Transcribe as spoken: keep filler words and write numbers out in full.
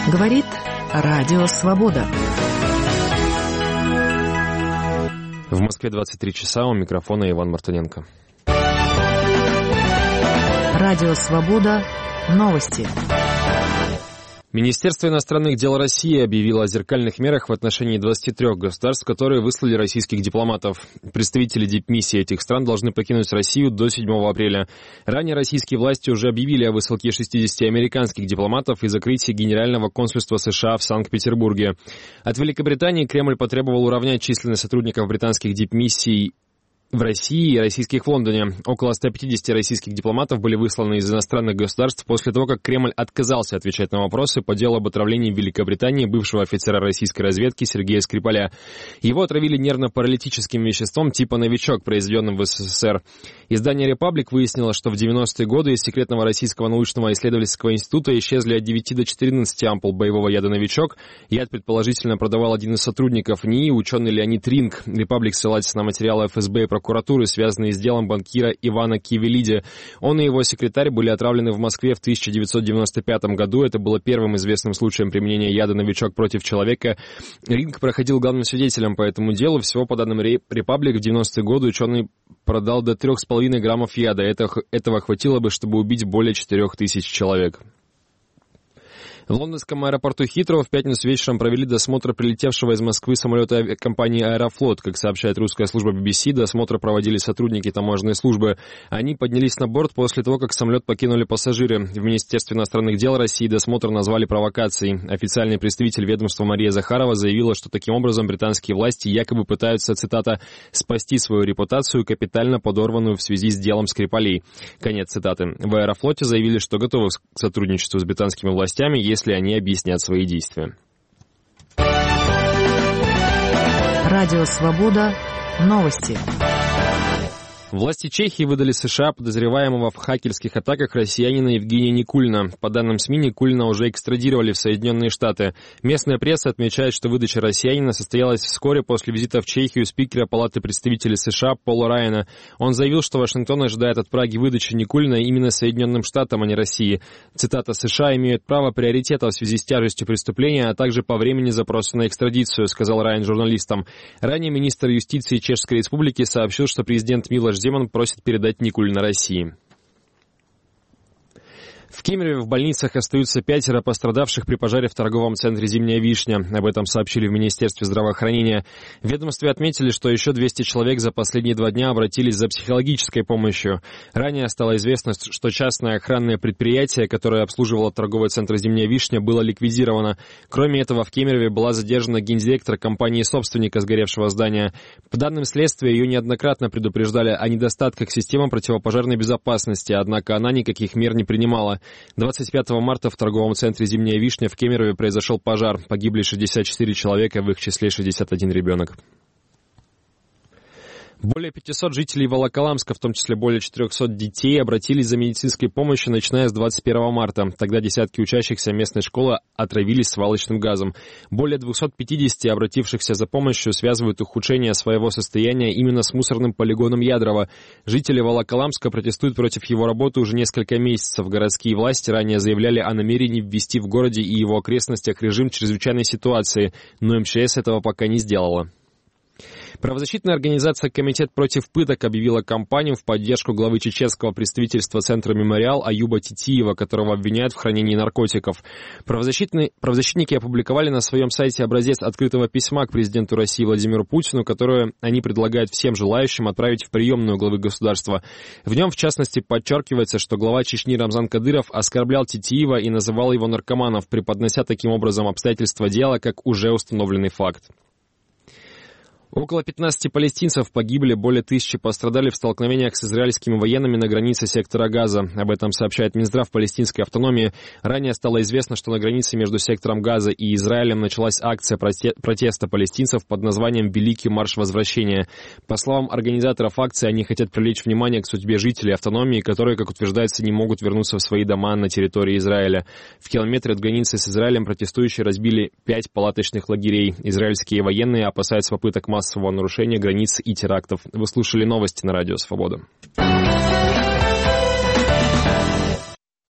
Говорит Радио Свобода. В Москве двадцать три часа, у микрофона Иван Мартыненко. Радио Свобода. Новости. Министерство иностранных дел России объявило о зеркальных мерах в отношении двадцати трёх государств, которые выслали российских дипломатов. Представители дипмиссии этих стран должны покинуть Россию до седьмого апреля. Ранее российские власти уже объявили о высылке шестидесяти американских дипломатов и закрытии Генерального консульства США в Санкт-Петербурге. От Великобритании Кремль потребовал уравнять численность сотрудников британских дипмиссий в России и российских в Лондоне. Около ста пятидесяти российских дипломатов были высланы из иностранных государств после того, как Кремль отказался отвечать на вопросы по делу об отравлении в Великобритании бывшего офицера российской разведки Сергея Скрипаля. Его отравили нервно-паралитическим веществом типа «Новичок», произведенным в СССР. Издание «Репаблик» выяснило, что в девяностые годы из секретного Российского научного исследовательского института исчезли от девяти до четырнадцати ампул боевого яда «Новичок». Яд, предположительно, продавал один из сотрудников НИИ, ученый Леонид Ринг. «Репаблик» ссылается на материалы эф эс бэ и прокуратуры, связанные с делом банкира Ивана Кивелиди. Он и его секретарь были отравлены в Москве в тысяча девятьсот девяносто пятом году. Это было первым известным случаем применения яда «Новичок» против человека. Ринг проходил главным свидетелем по этому делу. Всего, по данным «Репаблик», в девяностые годы ученый продал до трех с половиной граммов яда. Это, этого хватило бы, чтобы убить более четырех тысяч человек. В лондонском аэропорту Хитроу в пятницу вечером провели досмотр прилетевшего из Москвы самолета авиакомпании «Аэрофлот». Как сообщает русская служба би би си, досмотр проводили сотрудники таможенной службы. Они поднялись на борт после того, как самолет покинули пассажиры. В Министерстве иностранных дел России досмотр назвали провокацией. Официальный представитель ведомства Мария Захарова заявила, что таким образом британские власти якобы пытаются, цитата, «спасти свою репутацию, капитально подорванную в связи с делом Скрипалей». Конец цитаты. В «Аэрофлоте» заявили, что готовы к сотрудничеству с британскими властями, если они объяснят свои действия. Радио Свобода. Новости. Власти Чехии выдали США подозреваемого в хакерских атаках россиянина Евгения Никулина. По данным СМИ, Никулина уже экстрадировали в Соединенные Штаты. Местная пресса отмечает, что выдача россиянина состоялась вскоре после визита в Чехию спикера Палаты представителей США Пола Райана. Он заявил, что Вашингтон ожидает от Праги выдачи Никулина именно Соединенным Штатам, а не России. Цитата: «США имеют право приоритета в связи с тяжестью преступления, а также по времени запроса на экстрадицию», сказал Райан журналистам. Ранее министр юстиции Чешской Республики сообщил, что президент Милош Земан просит передать Никулина России. В Кемерове в больницах остаются пятеро пострадавших при пожаре в торговом центре «Зимняя вишня». Об этом сообщили в Министерстве здравоохранения. В ведомстве отметили, что еще двести человек за последние два дня обратились за психологической помощью. Ранее стало известно, что частное охранное предприятие, которое обслуживало торговый центр «Зимняя вишня», было ликвидировано. Кроме этого, в Кемерове была задержана гендиректор компании-собственника сгоревшего здания. По данным следствия, ее неоднократно предупреждали о недостатках системы противопожарной безопасности, однако она никаких мер не принимала. двадцать пятого марта в торговом центре «Зимняя вишня» в Кемерове произошел пожар. Погибли шестьдесят четыре человека, в их числе шестьдесят один ребенок. Более пятисот жителей Волоколамска, в том числе более четырехсот детей, обратились за медицинской помощью, начиная с двадцать первого марта. Тогда десятки учащихся местной школы отравились свалочным газом. Более двухсот пятидесяти обратившихся за помощью связывают ухудшение своего состояния именно с мусорным полигоном Ядрово. Жители Волоколамска протестуют против его работы уже несколько месяцев. Городские власти ранее заявляли о намерении ввести в городе и его окрестностях режим чрезвычайной ситуации, но эм че эс этого пока не сделала. Правозащитная организация «Комитет против пыток» объявила кампанию в поддержку главы чеченского представительства Центра «Мемориал» Аюба Титиева, которого обвиняют в хранении наркотиков. Правозащитники опубликовали на своем сайте образец открытого письма к президенту России Владимиру Путину, которое они предлагают всем желающим отправить в приемную главы государства. В нем, в частности, подчеркивается, что глава Чечни Рамзан Кадыров оскорблял Титиева и называл его наркоманом, преподнося таким образом обстоятельства дела как уже установленный факт. Около пятнадцати палестинцев погибли, более тысячи пострадали в столкновениях с израильскими военными на границе сектора Газа. Об этом сообщает Минздрав палестинской автономии. Ранее стало известно, что на границе между сектором Газа и Израилем началась акция протеста палестинцев под названием «Великий марш возвращения». По словам организаторов акции, они хотят привлечь внимание к судьбе жителей автономии, которые, как утверждается, не могут вернуться в свои дома на территории Израиля. В километре от границы с Израилем протестующие разбили пять палаточных лагерей. Израильские военные опасаются попыток массового нарушения границ и терактов. Вы слушали новости на Радио Свобода.